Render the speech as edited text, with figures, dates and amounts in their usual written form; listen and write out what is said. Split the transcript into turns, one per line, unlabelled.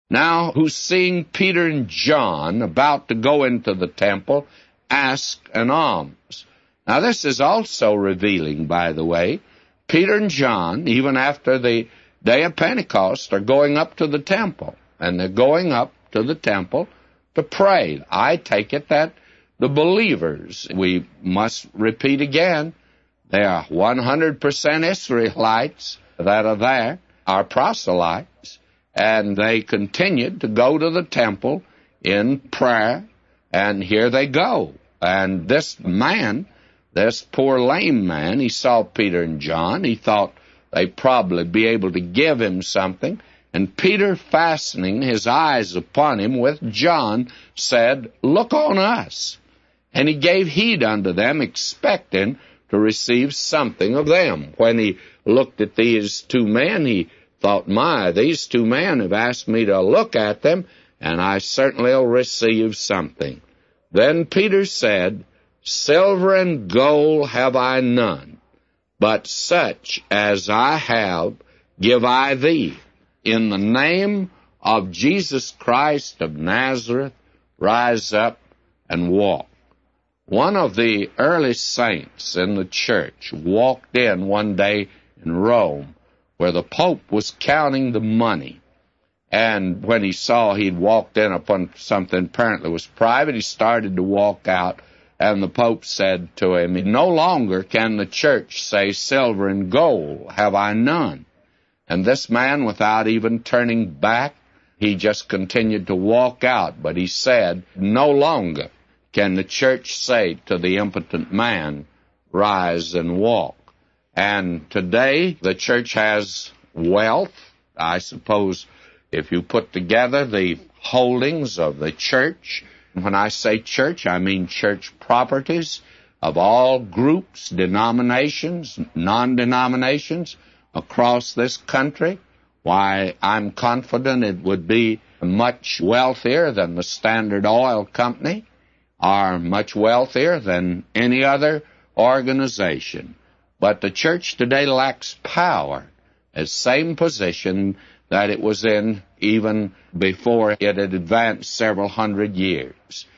now who, seeing Peter and John about to go into the temple, ask an alms. Now this is also revealing, by the way. Peter and John, even after the day of Pentecost, are going up to the temple, and they're going up to the temple to pray. I take it that the believers, we must repeat again, they are 100% Israelites that are there, are proselytes, and they continued to go to the temple in prayer, and here they go. And this man, this poor lame man, he saw Peter and John. He thought they'd probably be able to give him something. And Peter, fastening his eyes upon him with John, said, "Look on us." And he gave heed unto them, expecting to receive something of them. When he looked at these two men, he thought, "My, these two men have asked me to look at them, and I certainly will receive something." Then Peter said, "Silver and gold have I none, but such as I have give I thee. In the name of Jesus Christ of Nazareth, rise up and walk." One of the early saints in the church walked in one day in Rome where the Pope was counting the money. And when he saw he'd walked in upon something apparently was private, he started to walk out, and the Pope said to him, "No longer can the church say, 'Silver and gold have I none.'" And this man, without even turning back, he just continued to walk out. But he said, "No longer can the church say to the impotent man, 'Rise and walk.'" And today the church has wealth. I suppose if you put together the holdings of the church, when I say church, I mean church properties of all groups, denominations, non-denominations across this country, why, I'm confident it would be much wealthier than the Standard Oil Company, or much wealthier than any other organization. But the church today lacks power, the same position that it was in even before it had advanced several hundred years.